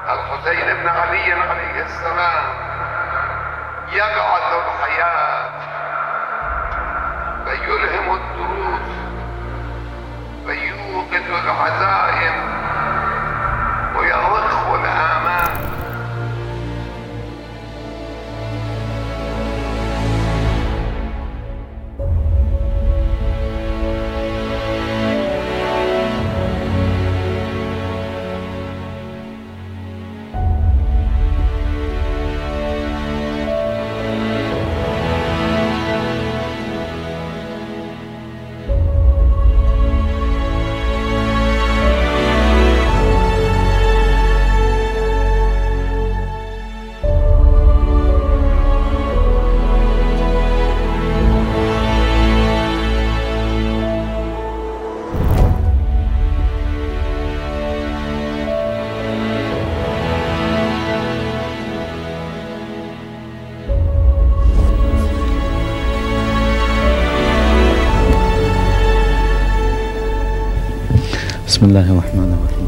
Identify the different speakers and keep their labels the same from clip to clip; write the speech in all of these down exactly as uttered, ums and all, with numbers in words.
Speaker 1: الحسين بن علي عليه السلام يبعث الحياة فيلهم الدروس فيوقظ العزائم ويضخ الآمال.
Speaker 2: بسم الله الرحمن الرحيم.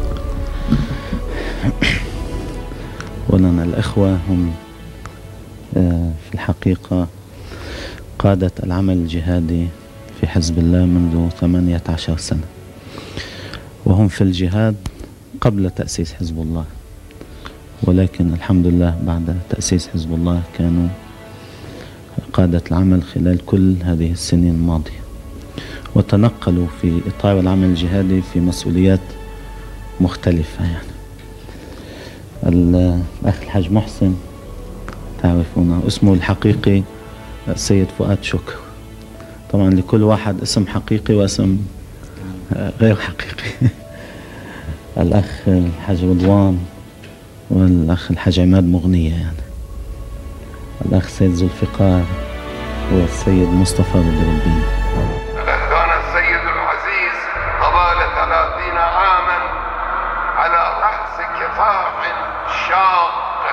Speaker 2: ولنا الأخوة هم في الحقيقة قادة العمل الجهادي في حزب الله منذ ثمانية عشر سنة، وهم في الجهاد قبل تأسيس حزب الله، ولكن الحمد لله بعد تأسيس حزب الله كانوا قادة العمل خلال كل هذه السنين الماضية، وتنقلوا في إطار العمل الجهادي في مسؤوليات مختلفة. يعني الأخ الحاج محسن تعرفونه، اسمه الحقيقي السيد فؤاد شكر. طبعا لكل واحد اسم حقيقي واسم غير حقيقي. الأخ الحاج رضوان والأخ الحاج عماد مغنية، يعني الأخ سيد ذو الفقار والسيد مصطفى بدر الدين.
Speaker 1: كان السيد العزيز طوال ثلاثين عاما على رأس كفاح شاق،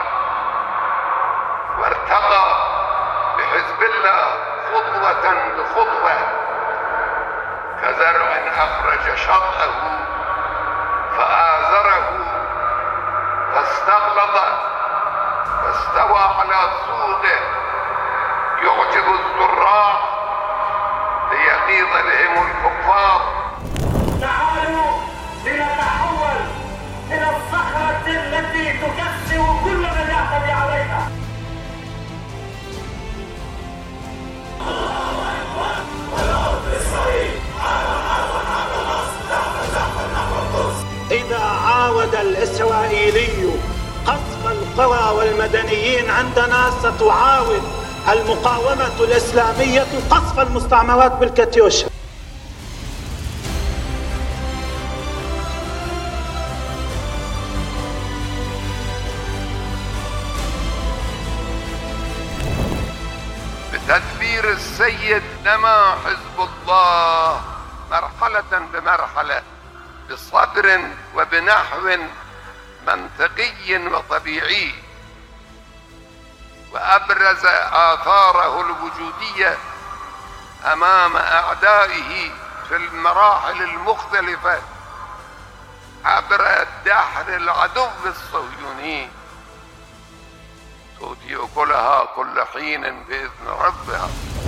Speaker 1: وارتقى بحزب الله خطوة بخطوة كزرع أخرج شطأه فآزره فاستغلظ فاستوى على سوقه يعجب الزراع ليغيظ بهم الكفار.
Speaker 3: تعالوا لنتحول إلى الصخرة التي تكسر كل من يعتدي عليها. إذا عاود الإسرائيلي قصف القرى والمدنيين عندنا، ستعاود المقاومة الإسلامية قصف المستعمرات بالكاتيوشا.
Speaker 1: بتدبير السيد نما حزب الله مرحلة بمرحلة بصبر وبنحو منطقي وطبيعي، وأبرز آثاره الوجودية أمام أعدائه في المراحل المختلفة عبر دحر العدو الصهيوني، تؤتي أكلها كل حين بإذن ربها.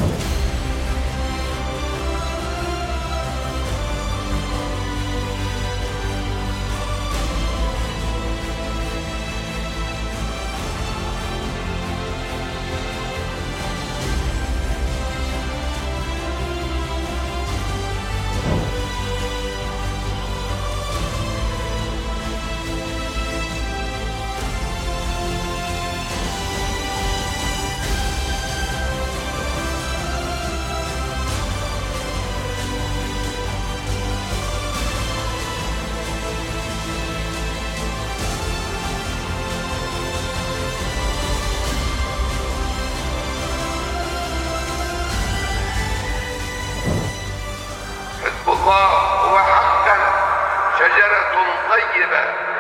Speaker 1: هو حقا شجرة طيبة.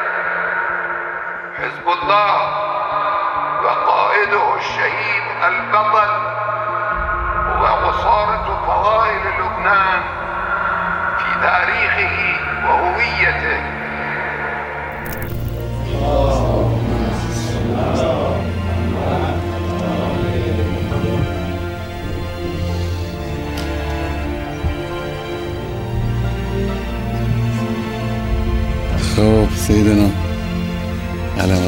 Speaker 1: حزب الله وقائده الشهيد البطل هو عصارة فضائل لبنان في تاريخه وهويته.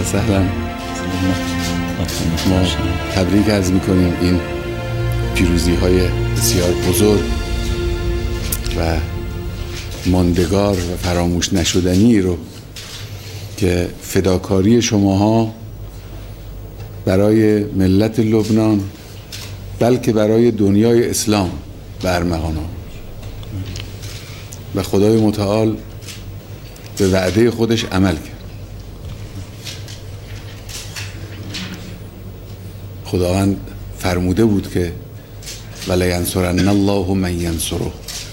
Speaker 4: سهلا. ما تبریک عرض میکنیم این پیروزی های بسیار بزرگ و ماندگار و فراموش نشدنی رو که فداکاری شماها برای ملت لبنان بلکه برای دنیای اسلام به ارمغان آورد و خدای متعال به وعده خودش عمل کرد. خداوند فرموده بود که ولینصرن الله من ینصره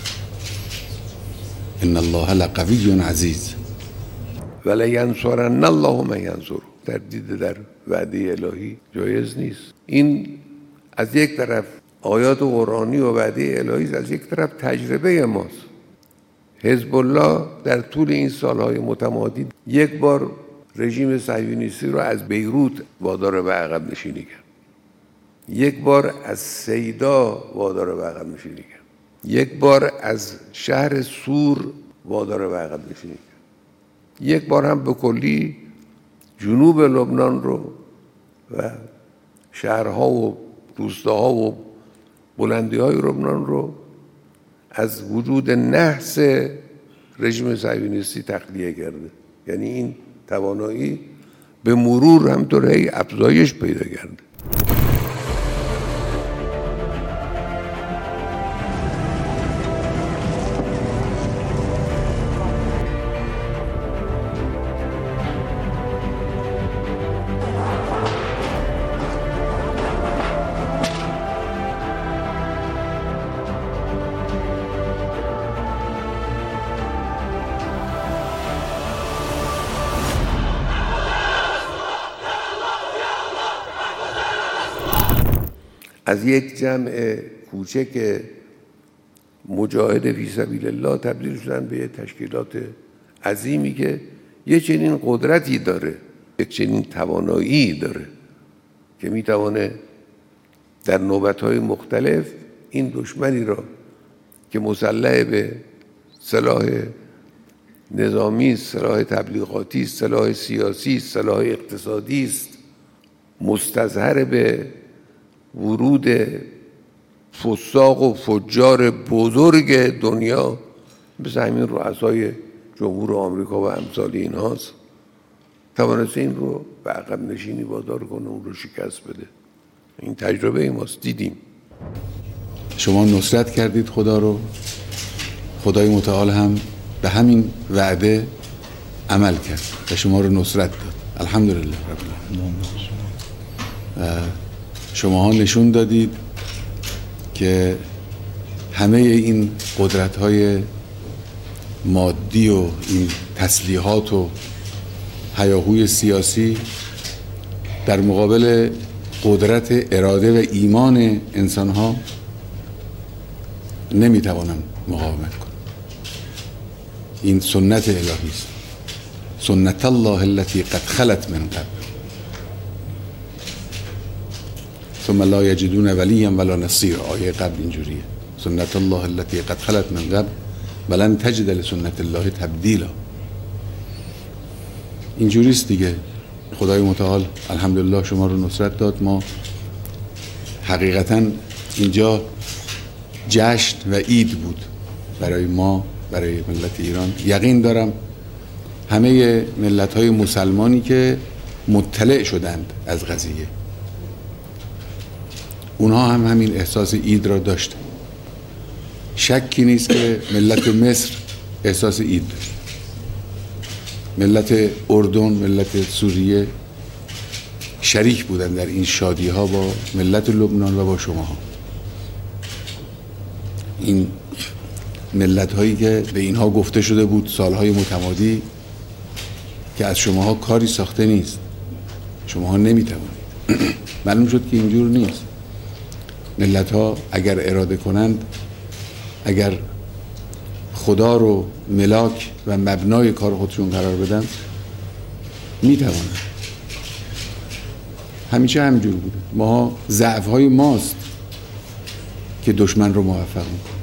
Speaker 4: ان الله لقوی عزیز.
Speaker 1: ولینصرن الله من ینصره تردید در وعده الهی جایز نیست. این از یک طرف آیات قرآنی و وعده الهی است، از یک طرف تجربه ماست. حزب الله در طول این سالهای متمادی یک بار رژیم صهیونیستی رو از بیروت وادار به عقب نشینی کرد، یک بار از سیدا وادار به عقب نشینی کرد، یک بار از شهر سور وادار به عقب نشینی کرد، یک بار هم به کلی جنوب لبنان رو و شهرها و روستاها و بلندی‌های لبنان رو از وجود نحس رژیم صهیونیستی تخلیه کرده. یعنی این توانایی به مرور همطور هی افزایش پیدا کرده. از یک جمع کوچک مجاهد فی سبیل الله تبدیل شدن به تشکیلات عظیمی که یک چنین قدرتی داره، یک چنین توانایی داره که میتوانه در نوبت‌های مختلف این دشمنی را که مسلح به سلاح نظامی، سلاح تبلیغاتی، سلاح سیاسی، سلاح اقتصادی است، مستظهر به ورود فساق و فجار بزرگ دنیا مثل همین رؤسای جمهور آمریکا و امثال اینهاست، توانسته این رو به عقب نشینی وادار کنه، اون رو شکست بده. این تجربه ای ماست، دیدیم.
Speaker 4: شما نصرت کردید خدا رو، خدای متعال هم به همین وعده عمل کرد و شما رو نصرت داد. الحمدلله رب العالمین. شما ها نشون دادید که همه این قدرت های مادی و این تسلیحات و هیاهوی سیاسی در مقابل قدرت اراده و ایمان انسان ها نمی توانند مقاومت کنند. این سنت الهی است، سنت الله التي قد خلت من قبل ثم لا یجدون ولیا ولا نصیر. آیه قبل اینجوریه، سنت الله التي قد خلت من قبل ولن تجد لسنت الله تبدیلا. اینجوریست دیگه. خدای متعال الحمدلله شما رو نصرت داد. ما حقیقتا اینجا جشن و عید بود برای ما، برای ملت ایران. یقین دارم همه ملت های مسلمانی که مطلع شدند از قضیه، اونها هم همین احساس عید را داشتند. شکی نیست که ملت مصر احساس عید داشت، ملت اردن، ملت سوریه شریک بودند در این شادی ها با ملت لبنان و با شما ها. این ملت هایی که به اینها گفته شده بود سالهای متمادی که از شماها کاری ساخته نیست، شماها نمیتوانید. معلوم شد که اینجور نیست. ملت ها اگر اراده کنند، اگر خدا رو ملاک و مبنای کار خودشون قرار بدن، میتوانند. همیشه همینجور بوده. ما ضعف های ماست که دشمن رو موفق میکنه.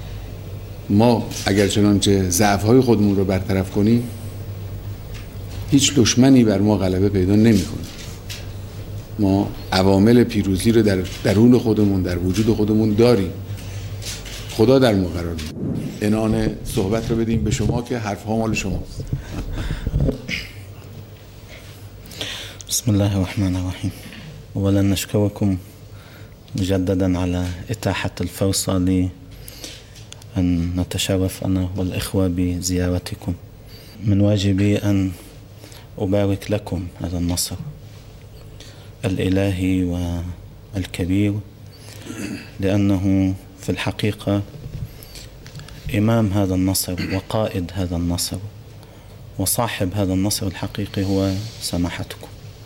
Speaker 4: ما اگر چنانچه ضعف های خودمون رو برطرف کنیم، هیچ دشمنی بر ما غلبه پیدا نمیکنه. ما عوامل پیروزی رو در درون خودمون، در وجود خودمون داریم. خدا در ما قرار میده. عنوان صحبت رو بدیم به شما که حرف ها مال شماست.
Speaker 2: بسم الله الرحمن الرحيم. أولا نشكركم مجددا على إتاحة الفرصة لي أن نتشرف أنا والإخوة بزيارتكم. من واجبي أن أبارك لكم هذا النصر الإلهي والكبير، لأنه في الحقيقة إمام هذا النصر وقائد هذا النصر وصاحب هذا النصر الحقيقي هو سماحتكم.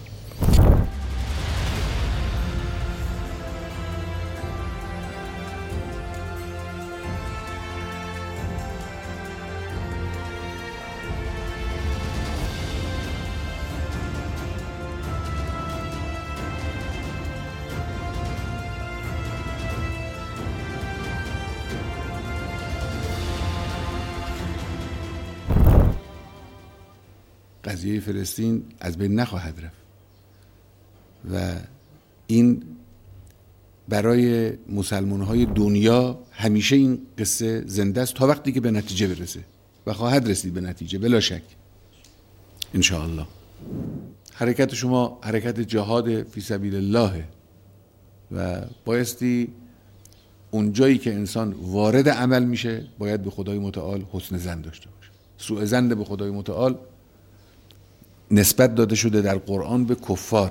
Speaker 4: قضیه فلسطین از بین نخواهد رفت و این برای مسلمان‌های دنیا همیشه این قصه زنده است تا وقتی که به نتیجه برسه و خواهد رسید به نتیجه بلا شک ان شاء الله. حرکت شما حرکت جهاد فی سبیل الله و بایستی اون جایی که انسان وارد عمل میشه باید به خدای متعال حسن ظن داشته باشه. سوء ظن به خدای متعال نسبت داده شده در قرآن به کفار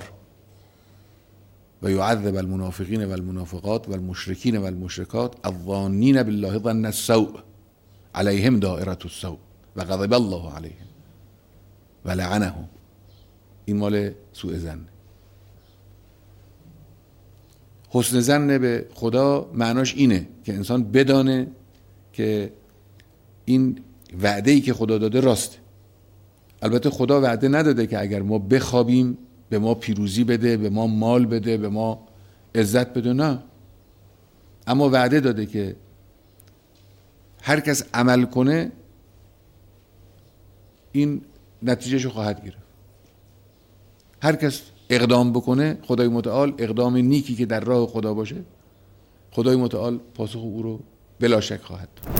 Speaker 4: و یعذب المنافقین و المنافقات و المشرکین و المشرکات الظانین بالله ظن السوء علیهم دائرة السوء و غضب الله علیهم و لعنهم. این مال سوء ظن. حسن ظن به خدا معناش اینه که انسان بدانه که این وعده‌ای که خدا داده راسته. البته خدا وعده نداده که اگر ما بخوابیم به ما پیروزی بده، به ما مال بده، به ما عزت بده، نه. اما وعده داده که هر کس عمل کنه این نتیجهشو خواهد گرفت. هر کس اقدام بکنه خدای متعال اقدام نیکی که در راه خدا باشه خدای متعال پاسخ او رو بلا شک خواهد داد.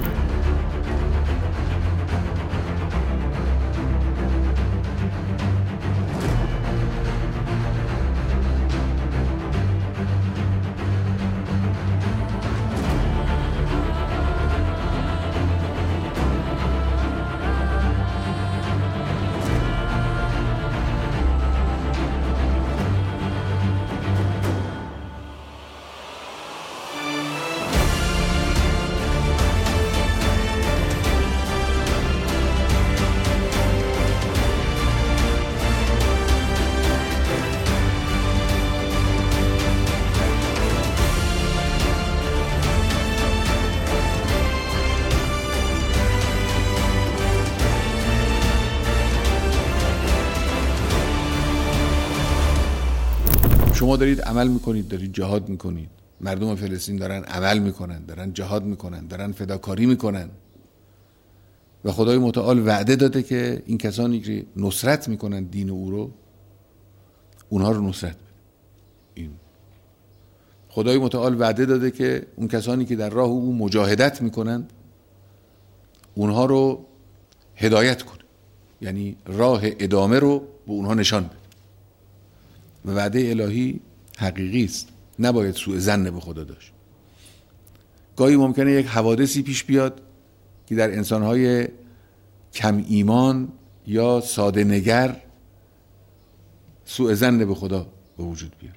Speaker 4: شما دارید عمل میکنید، دارید جهاد میکنید. مردم فلسطین دارن عمل میکنن، دارن جهاد میکنن، دارن فداکاری میکنن و خدای متعال وعده داده که این کسانی که نصرت میکنن دین او رو اونها رو نصرت بده. این خدای متعال وعده داده که اون کسانی که در راه او مجاهدت میکنن اونها رو هدایت کنه، یعنی راه ادامه رو به اونها نشان بده. و وعده الهی حقیقی است، نباید سوء ظن به خدا داشت. گاهی ممکنه یک حوادثی پیش بیاد که در انسانهای کم ایمان یا ساده نگر سوء ظن به خدا به وجود بیاره.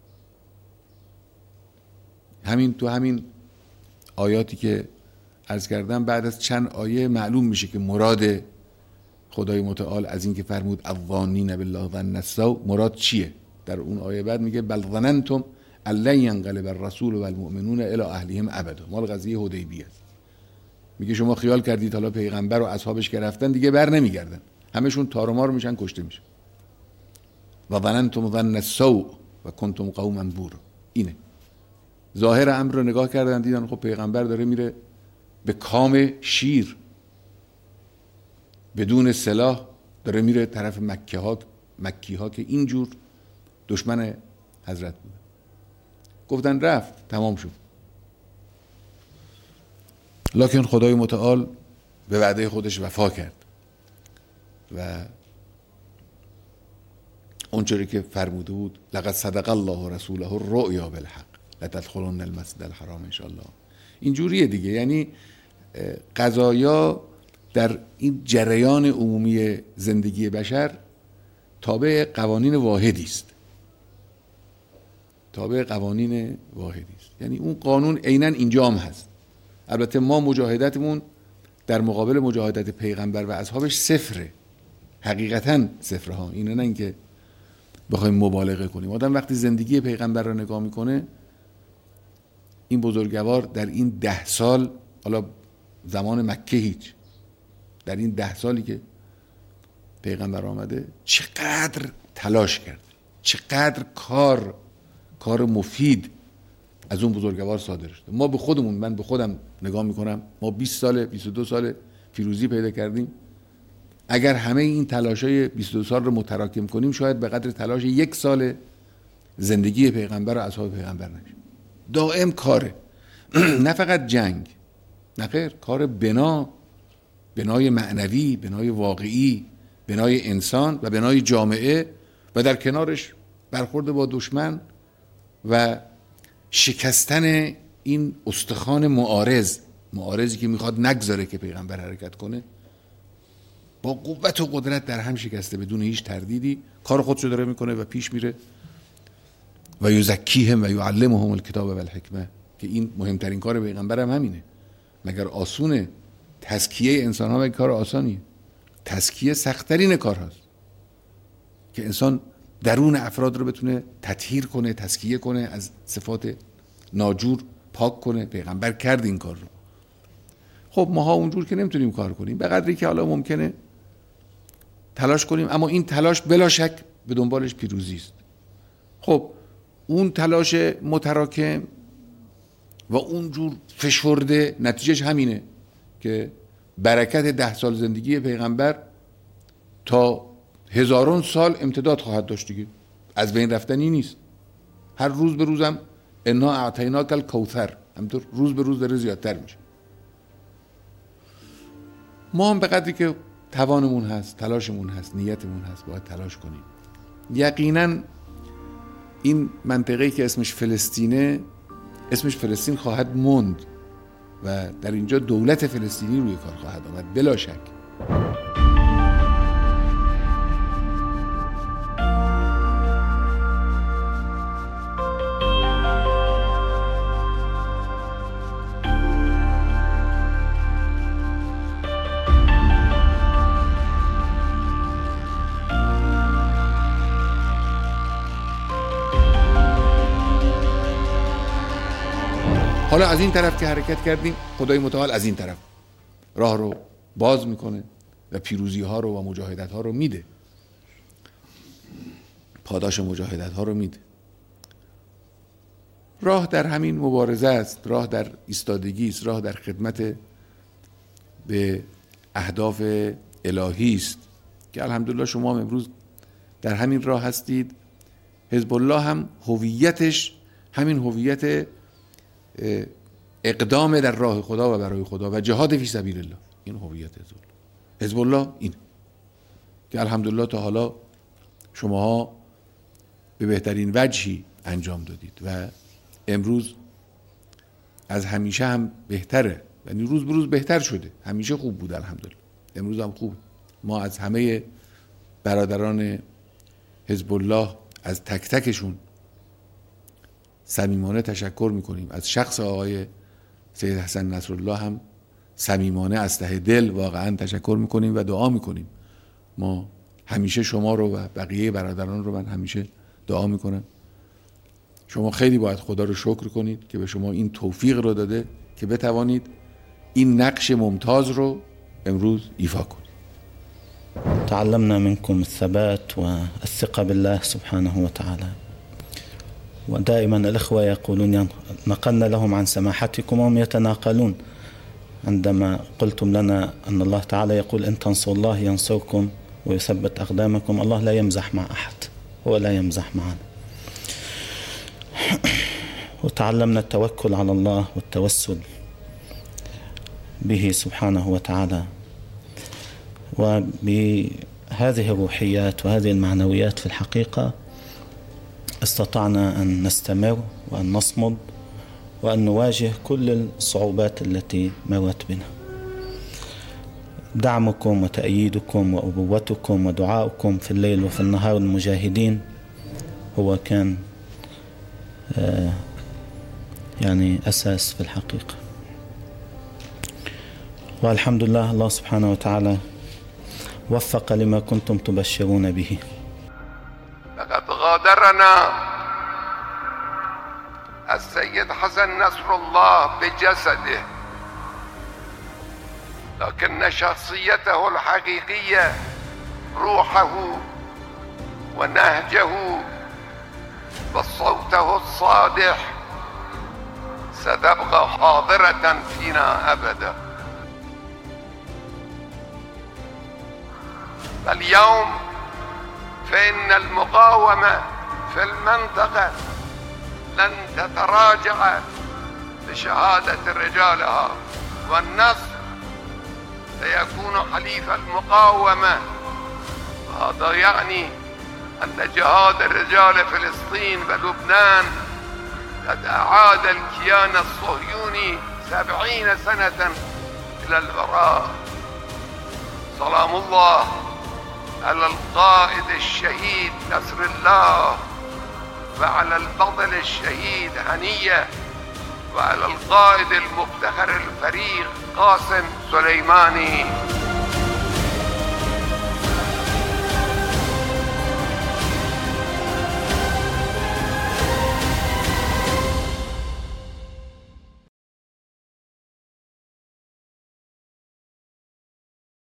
Speaker 4: همین تو همین آیاتی که عرض کردم بعد از چند آیه معلوم میشه که مراد خدای متعال از این که فرمود الظانین بالله ظن السوء مراد چیه. در اون آیه بعد میگه بل ظننتم ان لن ينقلب الرسول والمؤمنون الى اهلهم ابدا. مال قضیه حدیبیه است. میگه شما خیال کردید حالا پیغمبر و اصحابش که رفتن دیگه بر نمیگردن، همشون تار و مار میشن، کشته میشن. و ظننتم ظن السوء و کنتم قوما بورا. اینه ظاهر امر رو نگاه کردن دیدن خب پیغمبر داره میره به کام شیر بدون سلاح داره میره طرف مکه ها مکی ها که اینجور دشمن حضرت بود. گفتن رفت، تمام شد. لکن خدای متعال به وعده خودش وفا کرد و اونجوری که فرموده بود لقد صدق الله رسوله الرؤیا بالحق لتدخلن المسجد الحرام ان شاء الله. اینجوریه دیگه، یعنی قضایا در این جریان عمومی زندگی بشر تابع قوانین واحدی است. تابع قوانین واحدی است، یعنی اون قانون عیناً اینجا هم هست. البته ما مجاهدتمون در مقابل مجاهدت پیغمبر و اصحابش صفره، حقیقتاً صفره ها. اینه نه اینکه بخوایم مبالغه کنیم. آدم وقتی زندگی پیغمبر رو نگاه میکنه، این بزرگوار در این ده سال، حالا زمان مکه هیچ، در این ده سالی که پیغمبر آمده چقدر تلاش کرد، چقدر کار کار مفید از اون بزرگوار صادر شده. ما به خودمون، من به خودم نگاه میکنم، ما بیست ساله بیست و دو ساله پیروزی پیدا کردیم. اگر همه این تلاشای بیست و دو سال رو متراکم کنیم، شاید به قدر تلاش یک سال زندگی پیغمبر و اصحاب پیغمبر نشه. دائم کاره، نه فقط جنگ، نه خیر، کار بنا، بنای معنوی، بنای واقعی، بنای انسان و بنای جامعه، و در کنارش برخورد با دشمن و شکستن این استخوان معارض، معارضی که میخواد نگذاره که پیغمبر حرکت کنه، با قوت و قدرت در هم شکسته بدون هیچ تردیدی کار خودشو داره میکنه و پیش میره. و یزکیهم و یعلمهم الکتاب و الحکمه، که این مهمترین کار پیغمبر هم همینه. مگر آسونه؟ تزکیه انسان ها مگر کار آسانیه؟ تزکیه سخت‌ترین کار هاست که انسان درون افراد رو بتونه تطهیر کنه، تزکیه کنه، از صفات ناجور پاک کنه. پیغمبر کرد این کار رو. خب ماها اونجور که نمیتونیم کار کنیم، به قدری که حالا ممکنه تلاش کنیم، اما این تلاش بلا شک به دنبالش پیروزی است. خب اون تلاش متراکم و اونجور فشرده نتیجهش همینه که برکت ده سال زندگی پیغمبر تا هزاران سال امتداد خواهد داشت دیگه، از بین رفتنی نیست. هر روز به روزم انا اعطیناک الکوثر، همینطور روز به روز داره زیادتر میشه. ما هم به قدری که توانمون هست، تلاشمون هست، نیتمون هست، باید تلاش کنیم. یقینا این منطقه‌ای که اسمش فلسطینه، اسمش فلسطین خواهد موند و در اینجا دولت فلسطینی روی کار خواهد آمد بلا شک. حالا از این طرف که حرکت کردیم، خدای متعال از این طرف راه رو باز میکنه و پیروزی ها رو و مجاهدت ها رو میده، پاداش مجاهدت ها رو میده. راه در همین مبارزه است، راه در ایستادگی است، راه در خدمت به اهداف الهی است که الحمدلله شما هم امروز در همین راه هستید. حزب الله هم هویتش همین هویت اقدام در راه خدا و برای خدا و جهاد فی سبیل الله، این هویت حزب الله. حزب الله این که الحمدلله تا حالا شماها به بهترین وجهی انجام دادید و امروز از همیشه هم بهتره، یعنی روز به روز بهتر شده. همیشه خوب بود الحمدلله، امروز هم خوب. ما از همه برادران حزب الله، از تک تکشون صمیمانه تشکر میکنیم. از شخص آقای سید حسن نصرالله هم صمیمانه از ته دل واقعا تشکر میکنیم و دعا میکنیم. ما همیشه شما رو و بقیه برادران رو من همیشه دعا میکنم. شما خیلی باید خدا رو شکر کنید که به شما این توفیق رو داده که بتوانید این نقش ممتاز رو امروز ایفا کنید.
Speaker 2: تعلمنا منكم الثبات والثقة بالله سبحانه وتعالى، ودائما الإخوة يقولون نقلنا لهم عن سماحتكم وهم يتناقلون عندما قلتم لنا أن الله تعالى يقول إن تنصروا الله ينصركم ويثبت أقدامكم. الله لا يمزح مع أحد، هو لا يمزح معنا. وتعلمنا التوكل على الله والتوسل به سبحانه وتعالى. وبهذه الروحيات وهذه المعنويات في الحقيقة استطعنا أن نستمر وأن نصمد وأن نواجه كل الصعوبات التي مرت بنا. دعمكم وتأييدكم وأبوتكم ودعاؤكم في الليل وفي النهار المجاهدين هو كان آه يعني أساس في الحقيقة. والحمد لله، الله سبحانه وتعالى وفق لما كنتم تبشرون به.
Speaker 1: لقد غادرنا السيد حسن نصر الله بجسده، لكن شخصيته الحقيقية، روحه ونهجه وصوته الصادح ستبقى حاضرة فينا أبدا. اليوم فإن المقاومة في المنطقة لن تتراجع بشهادة رجالها، والنصر سيكون حليف المقاومة. هذا يعني أن جهاد الرجال فلسطين ولبنان قد أعاد الكيان الصهيوني سبعين سنة إلى الوراء. سلام الله على القائد الشهيد نصر الله، وعلى البطل الشهيد هنية، وعلى القائد المفتخر الفريق قاسم سليماني.